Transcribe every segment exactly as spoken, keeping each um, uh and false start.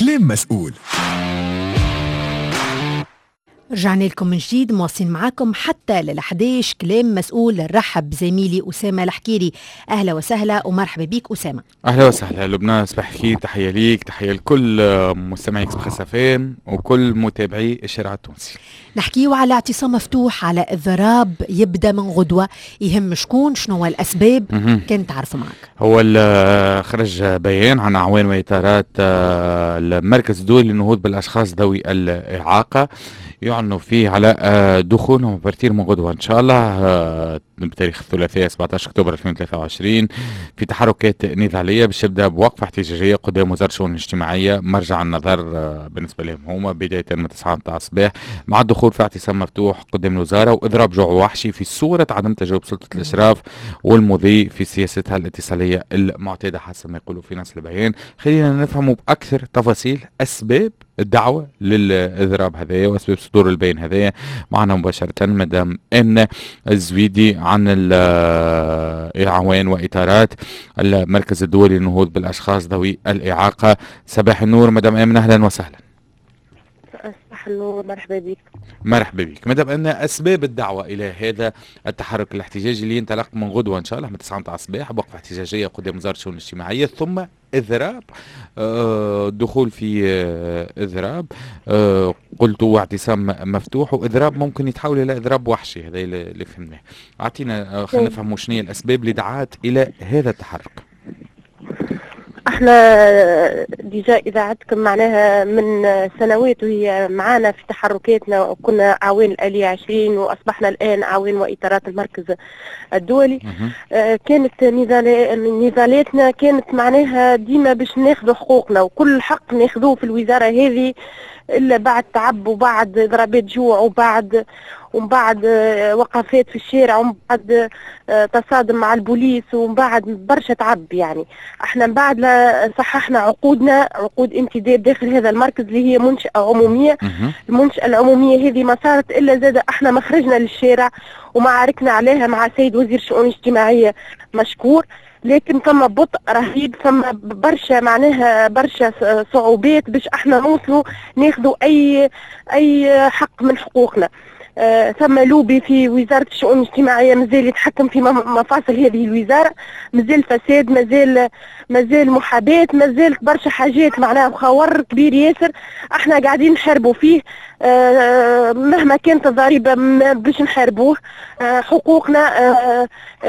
كلام مسؤول. رجعنا لكم من جديد، مواصلين معاكم حتى للحديش. كلام مسؤول. نرحب بزميلي أسامة الحكيري. أهلا وسهلا ومرحبا بيك أسامة. أهلا وسهلا لبنان، صباح خير، تحية ليك، تحية لكل مستمعي إكسبريس إف إم وكل متابعي الشارع التونسي. نحكيو على اعتصام مفتوح على الضراب يبدأ من غدوة. يهم شكون، شنو الأسباب؟ كنت تعرفوا معك. هو خرج بيان عن أعوان وإطارات المركز الدولي للنهوض بالأشخاص ذوي الإعاقة، يعنوا فيه على دخولهم بارتير من غدوة إن شاء الله بتاريخ الثلاثاء سبعة عشر أكتوبر ألفين وثلاثة وعشرين في تحركات نضالية باش تبدا بوقفة احتجاجية قدام وزارة الشؤون الاجتماعية. مرجع النظر بالنسبة لهم هما بداية من تسعة متاع الصباح، مع الدخول في اعتصام مفتوح قدام الوزارة وإضراب جوع وحشي في صورة عدم تجاوب سلطة الإشراف والمضي في سياستها الاتصالية المعتادة حسب ما يقولوا في نفس البيان. خلينا نفهموا بأكثر تفاصيل أسباب الدعوة للإضراب هذايا وأسباب صدور البيان هذايا. معنا مباشرة مدام أمنة الزويدي عن الإعوان وإطارات المركز الدولي للنهوض بالأشخاص ذوي الإعاقة. صباح النور مدام أمنة، أهلا وسهلا. صباح النور، مرحبا بك. مرحبا بك مدام أمنة. أسباب الدعوة إلى هذا التحرك الاحتجاجي اللي ينطلق من غدوة إن شاء الله من تسعة متاع الصباح بوقفة احتجاجية قدام وزارة الشؤون الاجتماعية، ثم إضراب آه دخول في آه إضراب آه قلتوا اعتصام مفتوح وإضراب ممكن يتحول إلى إضراب وحشي. هذا اللي فهمناه. أعطينا آه خلينا نفهم شنو هي الأسباب اللي دعات إلى هذا التحرك. احنا ديجا اذاعتكم معناها من سنوات وهي معانا في تحركاتنا، وكنا عوين الآلية عشرين واصبحنا الان عوين واطارات المركز الدولي. آه كانت نضالاتنا كانت معناها ديما باش ناخذوا حقوقنا، وكل حق ناخذوه في الوزارة هذه الا بعد تعب وبعد ضربات جوع وبعد ومن بعد وقفات في الشارع ومن بعد تصادم مع البوليس ومن بعد برشا تعب. يعني احنا من بعد صححنا عقودنا، عقود انتداب داخل هذا المركز اللي هي منشأة عمومية. المنشأة العمومية هذه ما صارت الا زاد احنا ما خرجنا للشارع ومعاركنا عليها مع سيد وزير الشؤون الاجتماعية مشكور، لكن ثم بطء رهيب، ثم برشا معناها برشا صعوبات باش احنا نوصلوا ناخذوا اي اي حق من حقوقنا. آه ثم لوبي في وزارة الشؤون الاجتماعية مازال يتحكم في مفاصل هذه الوزارة، مازال فساد، مازال مازال محاباة، مازال برشا حاجات معناها مخور كبير ياسر احنا قاعدين نحاربوا فيه. آه مهما كانت الضريبة باش نحاربوه. آه حقوقنا آه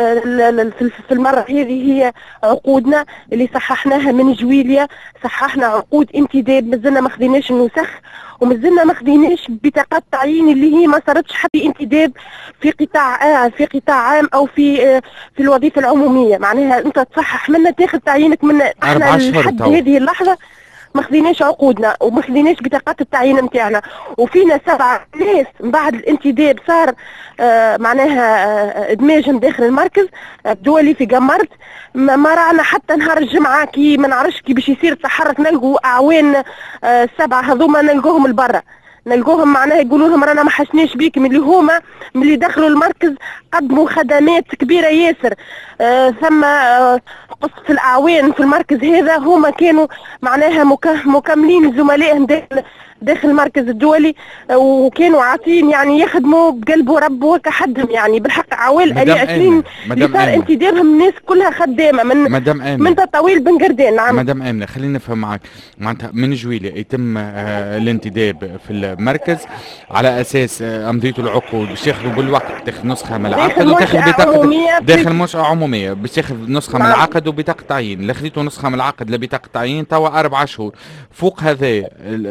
آه في المرة هذه هي عقودنا اللي صححناها من جويليا، صححنا عقود انتداب، مازلنا ما خديناش النسخ ومازلنا ما خديناش بطاقات تعيين اللي هي ما صارتش حتى انتداب في قطاع آه في قطاع عام او في آه في الوظيفه العموميه. معناها انت تصحح منا تاخذ تعيينك منا. احنا لحد هذه اللحظه ما خديناش عقودنا وما خديناش بطاقات التعيين نتاعنا، وفينا سبعة ناس من بعد الانتداب صار آه معناها آه ادماجهم داخل المركز الدولي في قمرت. ما رانا حتى نهار الجمعه كي ما نعرفش كي باش يصير التحرك نلقوا اعوان آه السبعه هذوما نلقوهم البرا، نلقوهم معناها يقولوا لهم رانا ما حشناش بيك، من اللي هما من اللي دخلوا المركز قدموا خدمات كبيره ياسر. آه ثم آه قصة الأعوان في المركز هذا هما كانوا معناها مكملين زملائهم داخل داخل المركز الدولي، وكانوا عاطين يعني يخدموا بقلب ورب وكحدهم. يعني بالحق عوال آلية عشرين اللي صار انتدابهم الناس كلها خدامه من من طويل بن قردان. نعم مدام آمنة، خلينا نفهم معك. معناتها من جويلية يتم آه الانتداب في المركز على اساس آه امضيتوا العقود باش ياخذوا بالوقت، تاخذ نسخه من العقد وتاخذ بطاقه داخل منشأة عمومية باش ياخذ نسخه من العقد وبطاقه تعيين. اللي خذيتوا نسخه من العقد لبطاقه تعيين توا اربع شهور فوق هذا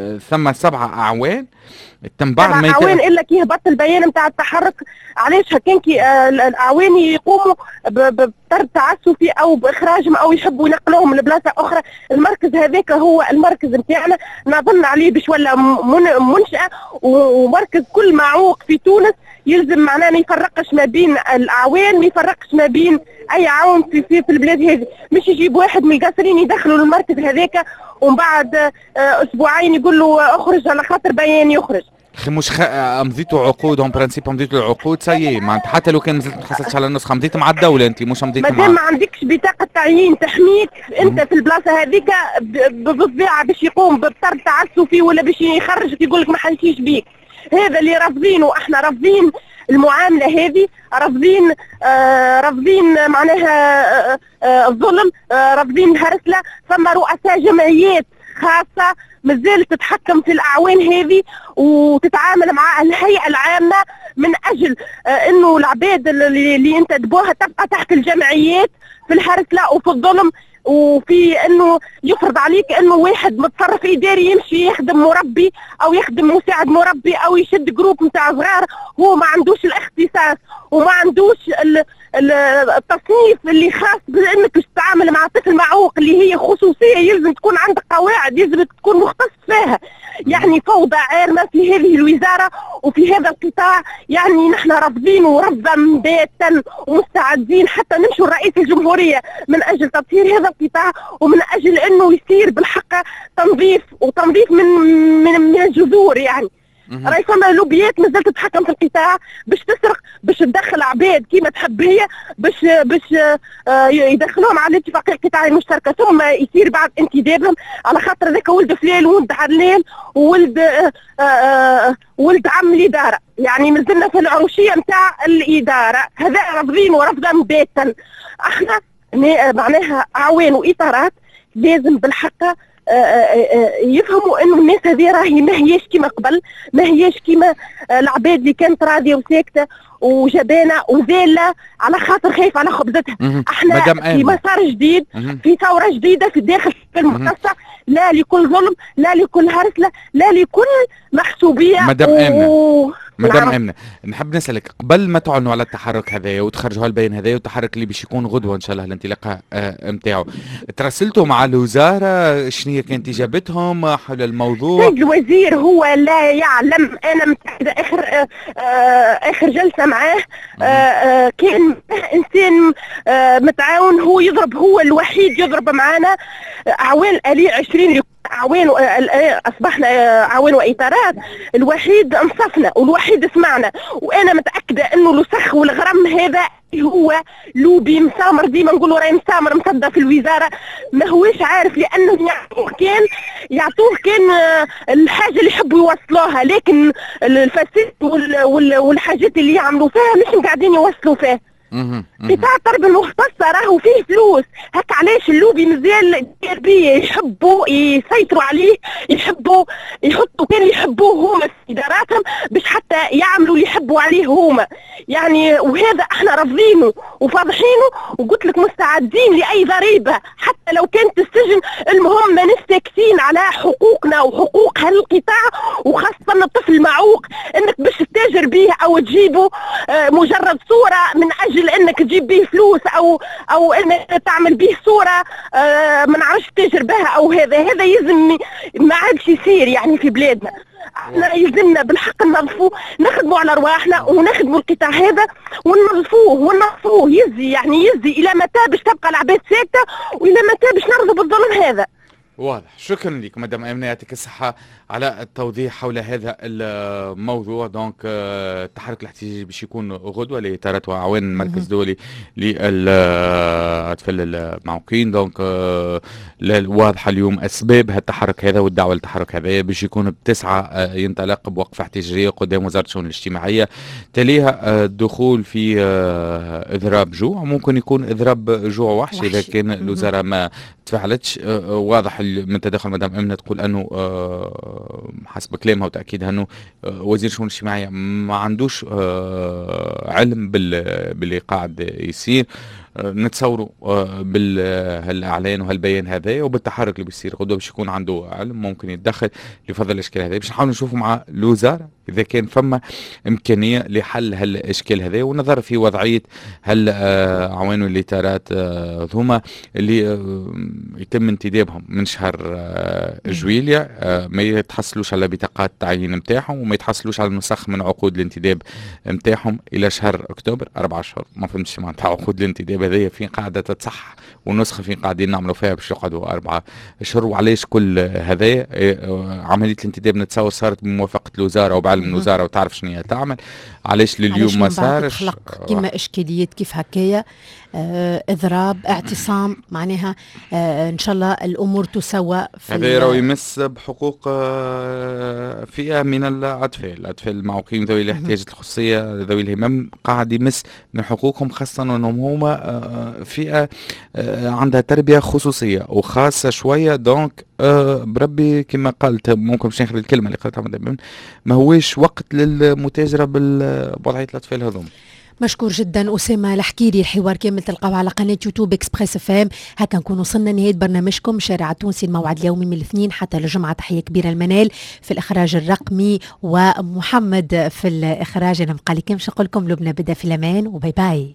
ثم سبعة أعوان تم بعد ما أعوان إلا كي هبط البيان نتاع التحرك. علاش هكاك كي آه الأعوان يقوموا بطرد تعسفي أو بإخراجهم أو يحبوا ينقلوهم لبلاصة أخرى. المركز هذاك هو المركز نتاعنا، نظن عليه باش ولا منشأة ومركز كل معوق في تونس يلزم معناه ما يفرقش ما بين الأعوان، ما يفرقش ما بين أي عون في في, في البلاد هذه. مش يجيب واحد من القاصرين يدخلوا المركز هذاك ومن بعد أسبوعين يقول له اخرج على خاطر بيان يخرج. اخي مش خ... مضيتوا عقود اون برانسيب، مضيتوا العقود سي معناتها حتى لو كان مازلت ما حصلتش على النسخه مضيت مع الدوله انت، مش مضيت مع مادام ما عندكش بطاقه تعيين تحميك انت في البلاصه هذيك بالطبيعه باش يقوم بطرد تعسفي ولا باش يخرجك يقول لك ما حنمشيش بيك. هذا اللي رافضينه، احنا رافضين المعامله هذه، رافضين آه رافضين معناها آه آه الظلم، آه رافضين الهرسله. ثم رؤساء جمعيات خاصه مازالت تتحكم في الاعوان هذه وتتعامل مع الهيئه العامه من اجل آه انه العباد اللي, اللي ينتدبوها تبقى تحت الجمعيات في الهرسله وفي الظلم، وفي انه يفرض عليك انه واحد متصرف اداري يمشي يخدم مربي او يخدم مساعد مربي او يشد جروب نتاع صغار، هو ما عندوش الاختصاص وما عندوش التصنيف اللي خاص بانك تتعامل مع طفل معوق اللي هي خصوصيه يلزم تكون عندك قواعد يلزم تكون مختص فيها. يعني فوضى عارمه في هذه الوزاره وفي هذا القطاع، يعني نحن رافضين رفضا باتا ومستعدين حتى نمشوا لرئيس الجمهوريه من اجل تطهير هذا القطاع ومن اجل انه يصير بالحق تنظيف وتنظيف من من, من الجذور. يعني راهي فما لوبيات مازالت تتحكم في القطاع باش تسرق، باش تدخل عباد كيما تحب هي، باش باش آه يدخلوهم على الاتفاقيه القطاعيه المشتركه، ثم يصير بعد انتدابهم على خاطر ذاك ولد فلان وولد علان وولد آه آه ولد عم الاداره. يعني مازلنا في العروشيه نتاع الاداره، هذا رافضين ورفضا باتا. احنا معناها اعوان واطارات لازم بالحق يفهموا انه الناس هذه راهي ما هياش كيما قبل، ما هياش كيما العباد اللي كانت راضيه وساكته وجبانه وذاله على خاطر خايف على خبزتها. احنا في مسار جديد، في ثوره جديده في داخل المقصه، لا لكل ظلم، لا لكل هرسله، لا لكل محسوبيه. مدام امنه و... مدام امنه نحب نسالك، قبل ما تعلنوا على التحرك هذايا وتخرجوا هالبيان هذايا والتحرك اللي باش يكون غدوه ان شاء الله الانطلاقه نتاعو، تراسلتوا مع الوزاره؟ شنو كانت اجابتهم حول الموضوع؟ السيد الوزير هو لا يعلم، انا متاكده اخر آآ آآ اخر جلسه معاه آآ كان انسان متعاون، هو يضرب، هو الوحيد يضرب معنا اعوان الاليه عشرين عوان اصبحنا عوان واطارات، الوحيد انصفنا والوحيد سمعنا. وانا متاكده انه الوسخ والغرم هذا هو لوبي مسامر، ديما نقولوا راهي مسامر مصدى في الوزاره، ما هوش عارف لانه يعطوه كان يعطوه كان الحاجه اللي يحبوا يوصلوها، لكن الفساد والحاجات اللي يعملوا فيها مش قاعدين يوصلوا فيها. قطاع الطرب المختصة راهو فيه فلوس، هك علاش اللوبي مازال يدير بيه، يحبوا يسيطروا عليه، يحبوا يحطوا كان يحبوه هما في اداراتهم باش حتى يعملوا اللي يحبوا عليه هما. يعني وهذا احنا رافضينه وفاضحينه، وقلت لك مستعدين لاي ضريبه حتى لو كانت السجن، المهم ما نستكسين على حقوقنا وحقوق هالقطاع، وخاصه الطفل المعوق انك باش تتاجر به او تجيبه مجرد صوره من اجل انك تجيب به فلوس او او انك تعمل به صوره آه ما نعرفش تتاجر بها او هذا هذا يلزم ما عادش يصير يعني في بلادنا. احنا يلزمنا بالحق ننظفوه، نخدموا على ارواحنا ونخدموا القطاع هذا وننظفوه وننظفوه. يزي يعني يزي الى متى باش تبقى العباد ساكته والى متى باش نرضوا بالظلم هذا؟ واضح. شكرا لك مدام امنه، يعطيك الصحه على التوضيح حول هذا الموضوع. دونك التحرك الاحتجاجي باش يكون غدوه لاطارات واعوان المركز الدولي للاطفال المعوقين. دونك واضحه اليوم اسباب هالتحرك هذا والدعوه للتحرك هذا باش يكون بتسعه ينطلق بوقفه احتجاجيه قدام وزاره الشؤون الاجتماعيه، تليها الدخول في اضراب جوع، ممكن يكون اضراب جوع وحشي اذا كان الوزاره ما تفعلتش. واضح من تدخل مدام امنه تقول انه حسب كلامها وتاكيدها انه وزير الشؤون الاجتماعيه ما عندوش علم باللي قاعد يصير. نتصوروا بالهالاعلان وهالبيان هذا وبالتحرك اللي بيصير غدوه باش يكون عنده علم، ممكن يتدخل لفضل الاشكال هذا باش نحاول نشوفوا مع الوزاره اذا كان فما امكانيه لحل هالاشكال هذا، ونظر في وضعيه هالعوان والاطارات هما اللي يتم انتدابهم من شهر جويليا ما يتحصلوش على بطاقات التعيين نتاعهم وما يتحصلوش على نسخ من عقود الانتداب نتاعهم الى شهر اكتوبر، اربع اشهر. ما فهمتش معناتها عقود الانتداب التركيبة هذه فين قاعدة تتصح، والنسخة فين قاعدين نعملوا فيها باش يقعدوا أربعة أشهر. وعلاش كل هذايا عملية الانتداب نتصور صارت بموافقة الوزارة وبعلم الوزارة وتعرف شنو هي تعمل، علاش لليوم ما صارش تخلق كيما إشكاليات كيف هكايا، آه إضراب اعتصام معناها آه إن شاء الله الأمور تسوى. هذا راهو يمس بحقوق آه فئة من الأطفال، الأطفال المعوقين ذوي الاحتياجات الخصوصية ذوي الهمم، قاعد يمس من حقوقهم، خاصة أنهم هما آه فئة آه عندها تربية خصوصية وخاصة شوية. دونك آه بربي كما قلت، ممكن باش ناخذ الكلمة اللي قلتها، ما هوش وقت للمتاجرة بوضعية الأطفال هذوم. مشكور جدا أسامة الحكيري. الحوار كامل تلقاو على قناة يوتيوب إكسبريس اف ام. هكا نكون وصلنا نهاية برنامجكم شارع التونسي، الموعد اليومي من الاثنين حتى الجمعة. تحية كبيرة المنال في الإخراج الرقمي ومحمد في الإخراج. أنا مقالي كمش نقول لكم لبنى بدا في الأمان، وباي باي.